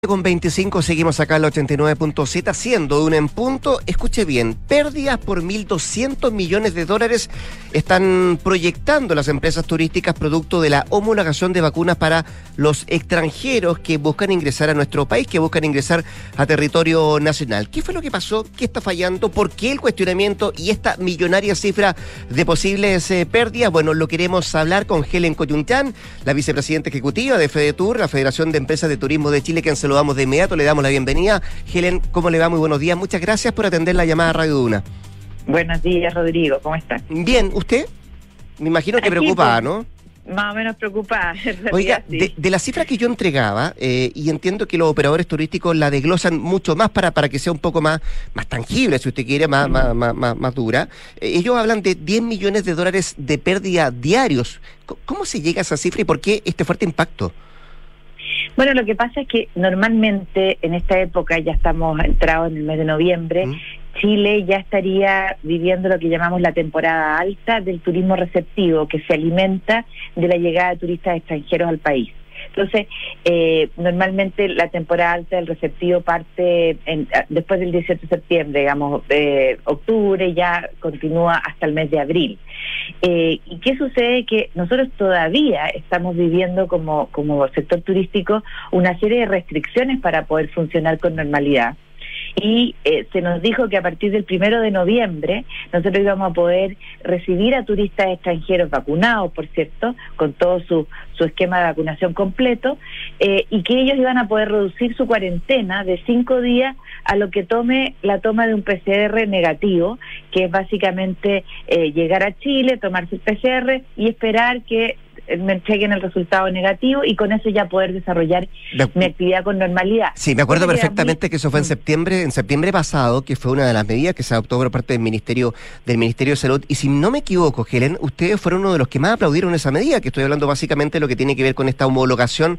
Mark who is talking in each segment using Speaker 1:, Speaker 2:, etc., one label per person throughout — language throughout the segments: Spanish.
Speaker 1: Con 25 seguimos acá en la 89.7, siendo una en punto. Escuche bien, pérdidas por $1.200 millones están proyectando las empresas turísticas producto de la homologación de vacunas para los extranjeros que buscan ingresar a nuestro país, que buscan ingresar a territorio nacional. ¿Qué fue lo que pasó? ¿Qué está fallando? ¿Por qué el cuestionamiento y esta millonaria cifra de posibles pérdidas? Bueno, lo queremos hablar con Helen Coyunchán, la vicepresidenta ejecutiva de FEDETUR, la Federación de Empresas de Turismo de Chile, que saludamos de inmediato, le damos la bienvenida. Helen, ¿cómo le va? Muy buenos días. Muchas gracias por atender la llamada a Radio Duna.
Speaker 2: Buenos días, Rodrigo. ¿Cómo estás?
Speaker 1: Bien, ¿usted? Me imagino que preocupada, ¿no?
Speaker 2: Más o menos preocupada.
Speaker 1: Oiga,
Speaker 2: sí.
Speaker 1: de la cifra que yo entregaba, y entiendo que los operadores turísticos la desglosan mucho más para que sea un poco más tangible, si usted quiere, más dura. Ellos hablan de $10 millones de pérdida diarios. ¿Cómo se llega a esa cifra y por qué este fuerte impacto?
Speaker 2: Bueno, lo que pasa es que normalmente en esta época, ya estamos entrados en el mes de noviembre, Chile ya estaría viviendo lo que llamamos la temporada alta del turismo receptivo, que se alimenta de la llegada de turistas extranjeros al país. Entonces, normalmente la temporada alta del receptivo parte después del 18 de septiembre, digamos, octubre, ya continúa hasta el mes de abril. ¿Y qué sucede? Que nosotros todavía estamos viviendo como sector turístico una serie de restricciones para poder funcionar con normalidad. Y se nos dijo que a partir del 1 de noviembre nosotros íbamos a poder recibir a turistas extranjeros vacunados, por cierto, con todo su esquema de vacunación completo, y que ellos iban a poder reducir su cuarentena de 5 días a lo que tome la toma de un PCR negativo, que es básicamente llegar a Chile, tomarse el PCR y esperar que me entreguen el resultado negativo y con eso ya poder desarrollar mi actividad con normalidad.
Speaker 1: Sí, me acuerdo perfectamente que eso fue en septiembre pasado, que fue una de las medidas que se adoptó por parte del Ministerio de Salud, y si no me equivoco, Helen, ustedes fueron uno de los que más aplaudieron esa medida, que estoy hablando básicamente de lo que tiene que ver con esta homologación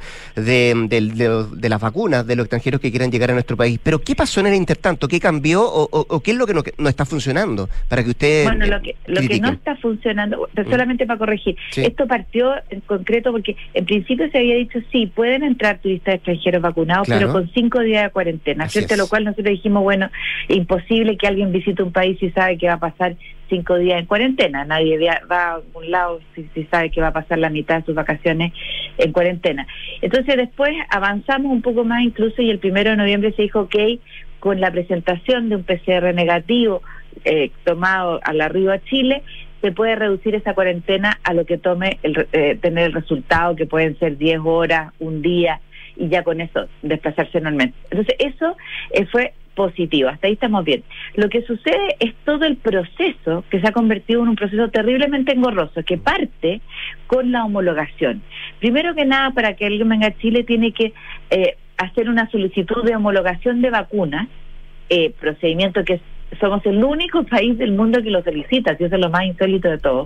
Speaker 1: de las vacunas de los extranjeros que quieran llegar a nuestro país. Pero ¿qué pasó en el intertanto? ¿Qué cambió o qué es lo que no está funcionando para que ustedes
Speaker 2: lo que no está funcionando, solamente para corregir, esto partió en concreto porque en principio se había dicho sí, pueden entrar turistas extranjeros vacunados, claro, pero con 5 días de cuarentena, frente a lo cual nosotros dijimos, bueno, imposible que alguien visite un país si sabe que va a pasar 5 días en cuarentena. Nadie va a un lado si sabe que va a pasar la mitad de sus vacaciones en cuarentena. Entonces después avanzamos un poco más incluso, y el 1 de noviembre se dijo ok, con la presentación de un PCR negativo tomado al arribo a Chile, se puede reducir esa cuarentena a lo que tome tener el resultado, que pueden ser 10 horas, un día, y ya con eso desplazarse normalmente. Entonces eso fue positivo, hasta ahí estamos bien. Lo que sucede es todo el proceso que se ha convertido en un proceso terriblemente engorroso, que parte con la homologación. Primero que nada, para que alguien venga a Chile tiene que hacer una solicitud de homologación de vacunas, procedimiento que somos el único país del mundo que lo solicita, y eso es lo más insólito de todo,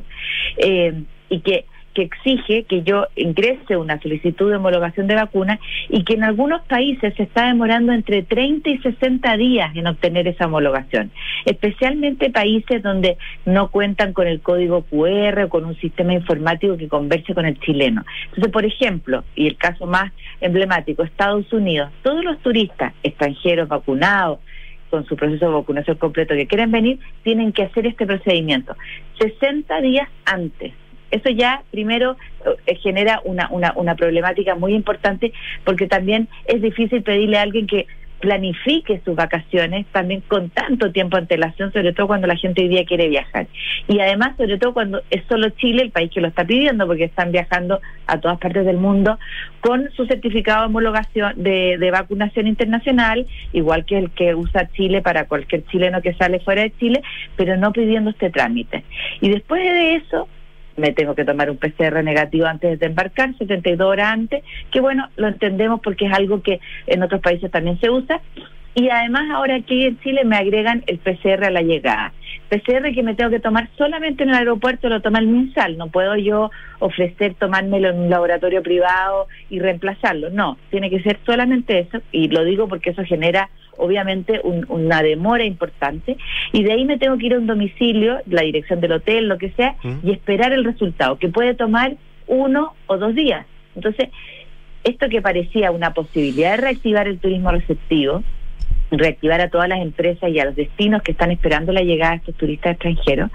Speaker 2: y que exige que yo ingrese una solicitud de homologación de vacuna, y que en algunos países se está demorando entre 30 y 60 días en obtener esa homologación, especialmente países donde no cuentan con el código QR o con un sistema informático que converse con el chileno. Entonces, por ejemplo, y el caso más emblemático, Estados Unidos, todos los turistas extranjeros vacunados con su proceso de vacunación completo que quieren venir, tienen que hacer este procedimiento 60 días antes. Eso ya, primero, genera una problemática muy importante, porque también es difícil pedirle a alguien que planifique sus vacaciones también con tanto tiempo de antelación, sobre todo cuando la gente hoy día quiere viajar. Y además, sobre todo cuando es solo Chile el país que lo está pidiendo, porque están viajando a todas partes del mundo con su certificado de homologación de vacunación internacional, igual que el que usa Chile para cualquier chileno que sale fuera de Chile, pero no pidiendo este trámite. Y después de eso, me tengo que tomar un PCR negativo antes de embarcar, 72 horas antes, que bueno, lo entendemos porque es algo que en otros países también se usa, y además ahora aquí en Chile me agregan el PCR a la llegada. PCR que me tengo que tomar solamente en el aeropuerto, lo toma el MinSal, no puedo yo ofrecer tomármelo en un laboratorio privado y reemplazarlo, no, tiene que ser solamente eso, y lo digo porque eso genera obviamente una demora importante, y de ahí me tengo que ir a un domicilio, la dirección del hotel, lo que sea, y esperar el resultado, que puede tomar 1 o 2 días. Entonces, esto que parecía una posibilidad de reactivar el turismo receptivo, reactivar a todas las empresas y a los destinos que están esperando la llegada de estos turistas extranjeros,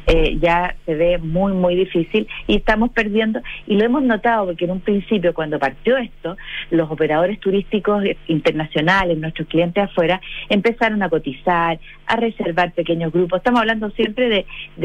Speaker 2: ya se ve muy, muy difícil y estamos perdiendo, y lo hemos notado porque en un principio cuando partió esto, los operadores turísticos internacionales, nuestros clientes afuera, empezaron a cotizar, a reservar pequeños grupos. Estamos hablando siempre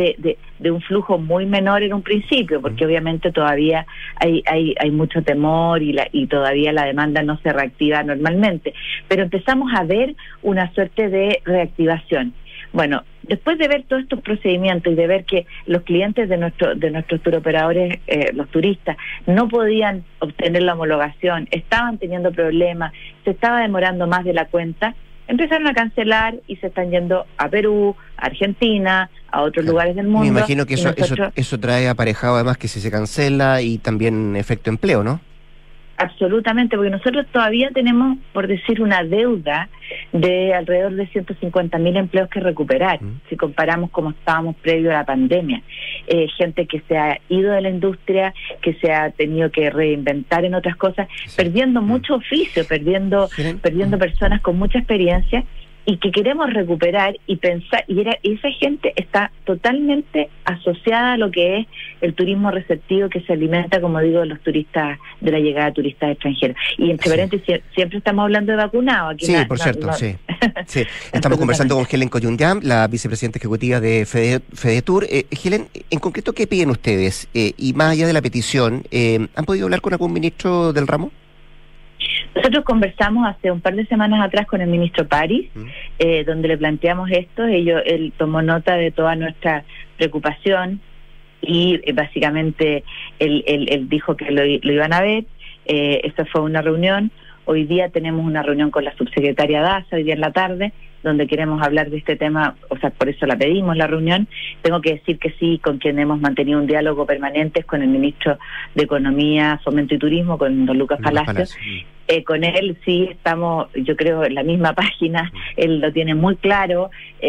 Speaker 2: de un flujo muy menor en un principio, porque obviamente todavía hay mucho temor y todavía la demanda no se reactiva normalmente, pero empezamos a ver una suerte de reactivación. Bueno, después de ver todos estos procedimientos y de ver que los clientes de nuestros turoperadores, los turistas, no podían obtener la homologación, estaban teniendo problemas, se estaba demorando más de la cuenta, empezaron a cancelar y se están yendo a Perú, a Argentina, a otros lugares del mundo.
Speaker 1: Me imagino que eso trae aparejado además que si se cancela y también efecto empleo, ¿no?
Speaker 2: Absolutamente, porque nosotros todavía tenemos, por decir, una deuda de alrededor de 150.000 empleos que recuperar, si comparamos como estábamos previo a la pandemia. Gente que se ha ido de la industria, que se ha tenido que reinventar en otras cosas, perdiendo mucho oficio, perdiendo personas con mucha experiencia, y que queremos recuperar y pensar, y esa gente está totalmente asociada a lo que es el turismo receptivo, que se alimenta, como digo, de los turistas, de la llegada de turistas extranjeros. Y entre paréntesis, siempre estamos hablando de vacunados. Aquí
Speaker 1: sí, por cierto, sí. Estamos conversando con Helen Coyundiam, la vicepresidenta ejecutiva de FEDETUR. Helen, en concreto, ¿qué piden ustedes? Y más allá de la petición, ¿han podido hablar con algún ministro del ramo?
Speaker 2: Nosotros conversamos hace un par de semanas atrás con el ministro París, donde le planteamos esto. Él tomó nota de toda nuestra preocupación y básicamente él dijo que lo iban a ver. Esa fue una reunión. Hoy día tenemos una reunión con la subsecretaria Daza, hoy día en la tarde, donde queremos hablar de este tema, o sea, por eso la pedimos, la reunión. Tengo que decir que sí, con quien hemos mantenido un diálogo permanente es con el ministro de Economía, Fomento y Turismo, con don Lucas Palacio. Con él sí estamos, yo creo, en la misma página. Él lo tiene muy claro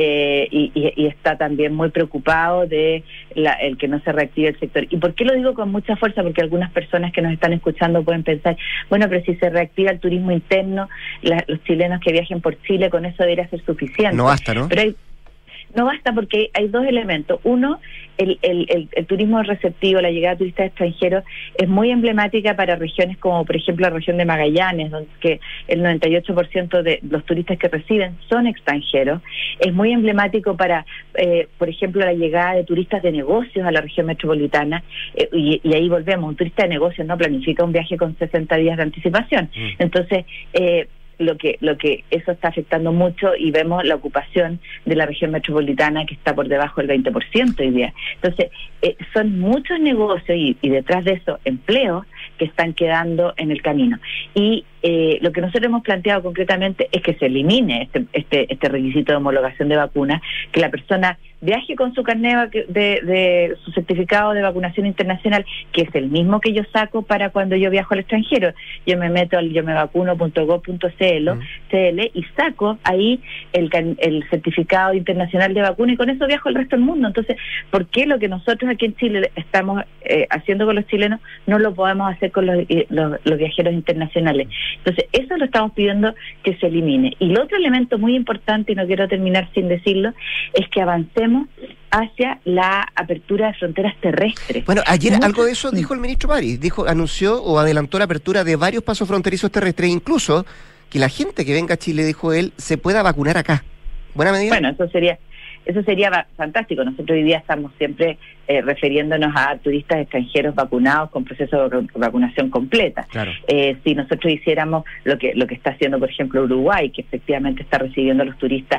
Speaker 2: y está también muy preocupado de el que no se reactive el sector. ¿Y por qué lo digo con mucha fuerza? Porque algunas personas que nos están escuchando pueden pensar, bueno, pero si se reactiva el turismo interno, los chilenos que viajen por Chile, con eso debería ser suficiente.
Speaker 1: No basta, ¿no?
Speaker 2: Pero no basta, porque hay dos elementos. Uno, el turismo receptivo, la llegada de turistas extranjeros es muy emblemática para regiones como, por ejemplo, la región de Magallanes, donde que el 98% de los turistas que reciben son extranjeros. Es muy emblemático para, por ejemplo, la llegada de turistas de negocios a la región metropolitana, y ahí volvemos. Un turista de negocios no planifica un viaje con 60 días de anticipación. Entonces, lo que eso está afectando mucho, y vemos la ocupación de la región metropolitana que está por debajo del 20% hoy día. Entonces, son muchos negocios y detrás de eso empleos que están quedando en el camino. Y lo que nosotros hemos planteado concretamente es que se elimine este requisito de homologación de vacuna, que la persona viaje con su carnet de su certificado de vacunación internacional, que es el mismo que yo saco para cuando yo viajo al extranjero. Yo me meto al yomevacuno.gov.cl y saco ahí el certificado internacional de vacuna, y con eso viajo al resto del mundo. Entonces, ¿por qué lo que nosotros aquí en Chile estamos haciendo con los chilenos no lo podemos hacer con los viajeros internacionales? Entonces, eso lo estamos pidiendo que se elimine. Y el otro elemento muy importante, y no quiero terminar sin decirlo, es que avancemos hacia la apertura de fronteras terrestres.
Speaker 1: Bueno, ayer algo de eso dijo el ministro París, anunció o adelantó la apertura de varios pasos fronterizos terrestres, incluso que la gente que venga a Chile, dijo él, se pueda vacunar acá. ¿Buena medida?
Speaker 2: Bueno, eso sería fantástico. Nosotros hoy día estamos siempre refiriéndonos a turistas extranjeros vacunados con proceso de vacunación completa.
Speaker 1: Claro.
Speaker 2: Si nosotros hiciéramos lo que está haciendo, por ejemplo, Uruguay, que efectivamente está recibiendo a los turistas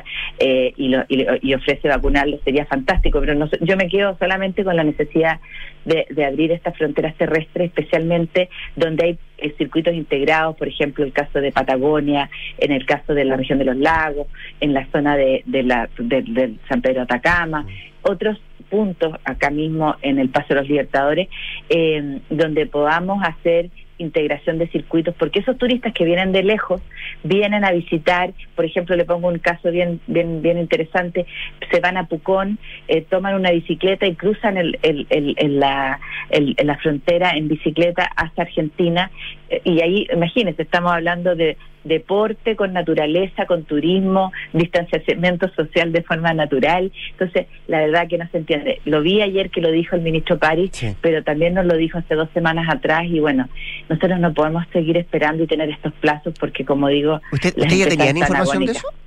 Speaker 2: y ofrece vacunarlos, sería fantástico, pero yo me quedo solamente con la necesidad de abrir estas fronteras terrestres, especialmente donde hay circuitos integrados, por ejemplo, el caso de Patagonia, en el caso de la región de los lagos, en la zona de San Pedro de Atacama, otros puntos acá mismo en el Paso de los Libertadores, donde podamos hacer integración de circuitos, porque esos turistas que vienen de lejos vienen a visitar, por ejemplo, le pongo un caso bien interesante, se van a Pucón, toman una bicicleta y cruzan la frontera en bicicleta hasta Argentina, y ahí, imagínense, estamos hablando de deporte con naturaleza, con turismo, distanciamiento social de forma natural. Entonces, la verdad que no se entiende. Lo vi ayer que lo dijo el ministro París, sí, pero también nos lo dijo hace 2 semanas atrás, y bueno, nosotros no podemos seguir esperando y tener estos plazos porque, como digo...
Speaker 1: ¿Usted ya tenía información de eso?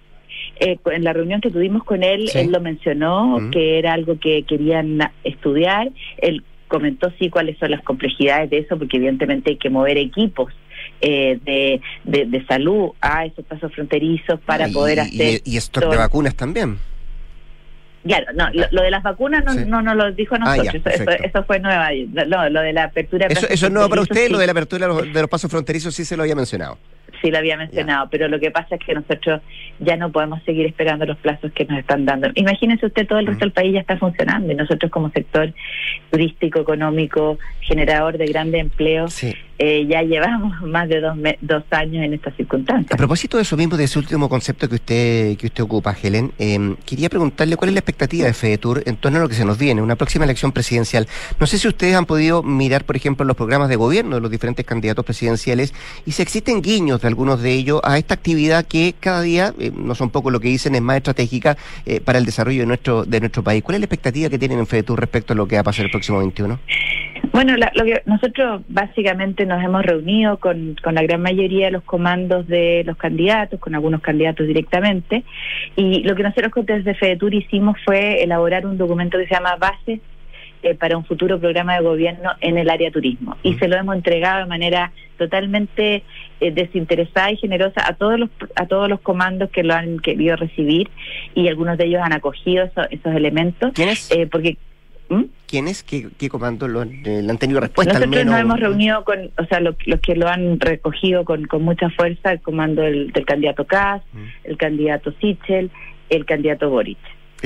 Speaker 2: En la reunión que tuvimos con él, sí, él lo mencionó, que era algo que querían estudiar. Él comentó sí cuáles son las complejidades de eso, porque evidentemente hay que mover equipos de salud a esos pasos fronterizos para poder hacer...
Speaker 1: Y stock de vacunas también.
Speaker 2: Claro, no, lo de las vacunas no lo dijo nosotros, eso fue nueva. Lo de la apertura...
Speaker 1: Eso es nuevo para usted, sí. Lo de la apertura de los pasos fronterizos sí se lo había mencionado.
Speaker 2: Sí, lo había mencionado, pero lo que pasa es que nosotros ya no podemos seguir esperando los plazos que nos están dando. Imagínense usted, todo el resto del país ya está funcionando, y nosotros como sector turístico, económico, generador de grandes empleos, sí, ya llevamos más de 2 años en estas circunstancias.
Speaker 1: A propósito de eso mismo, de ese último concepto que usted ocupa, Helen, quería preguntarle cuál es la expectativa de FEDETUR en torno a lo que se nos viene, una próxima elección presidencial. No sé si ustedes han podido mirar, por ejemplo, los programas de gobierno de los diferentes candidatos presidenciales, y si existen guiños de algunos de ellos a esta actividad que cada día, no son poco lo que dicen, es más estratégica para el desarrollo de nuestro país. ¿Cuál es la expectativa que tienen en FEDETUR respecto a lo que va a pasar el próximo 21?
Speaker 2: Bueno, lo que nosotros básicamente nos hemos reunido con la gran mayoría de los comandos de los candidatos, con algunos candidatos directamente, y lo que nosotros desde FEDETUR hicimos fue elaborar un documento que se llama Bases para un futuro programa de gobierno en el área turismo, y se lo hemos entregado de manera totalmente desinteresada y generosa a todos los comandos que lo han querido recibir, y algunos de ellos han acogido esos elementos.
Speaker 1: ¿Quiénes? ¿Quiénes? ¿Qué comando le han tenido respuesta?
Speaker 2: Nosotros nos hemos reunido con, los que lo han recogido con mucha fuerza, el comando del candidato Kast, el candidato Sichel, el candidato Boric.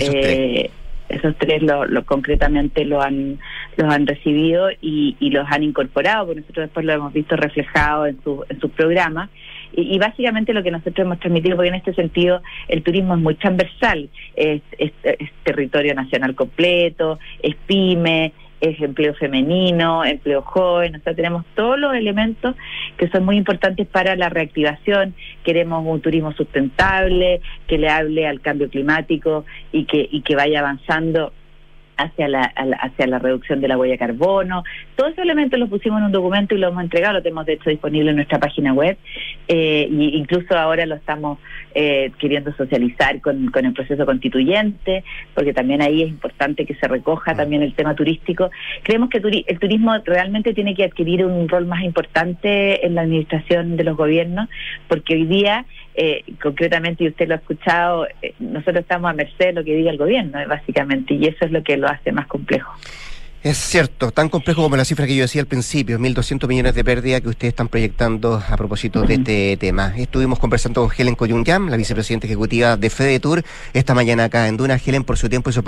Speaker 2: Esos tres concretamente los han recibido y los han incorporado, porque nosotros después lo hemos visto reflejado en sus programas. Y básicamente lo que nosotros hemos transmitido, porque en este sentido el turismo es muy transversal, es territorio nacional completo, es pyme, es empleo femenino, empleo joven, o sea, tenemos todos los elementos que son muy importantes para la reactivación. Queremos un turismo sustentable, que le hable al cambio climático y que vaya avanzando hacia la reducción de la huella de carbono. Todos esos elementos los pusimos en un documento y lo hemos entregado, lo tenemos de hecho disponible en nuestra página web, y incluso ahora lo estamos queriendo socializar con el proceso constituyente, porque también ahí es importante que se recoja también el tema turístico. Creemos que el turismo realmente tiene que adquirir un rol más importante en la administración de los gobiernos, porque hoy día, concretamente, y usted lo ha escuchado, nosotros estamos a merced de lo que diga el gobierno, básicamente, y eso es lo que lo hace más complejo.
Speaker 1: Es cierto, tan complejo como la cifra que yo decía al principio, 1.200 millones de pérdida que ustedes están proyectando a propósito de este tema. Estuvimos conversando con Helen Koyunjam, la vicepresidenta ejecutiva de FEDETUR, esta mañana acá en Duna. Helen, por su tiempo y su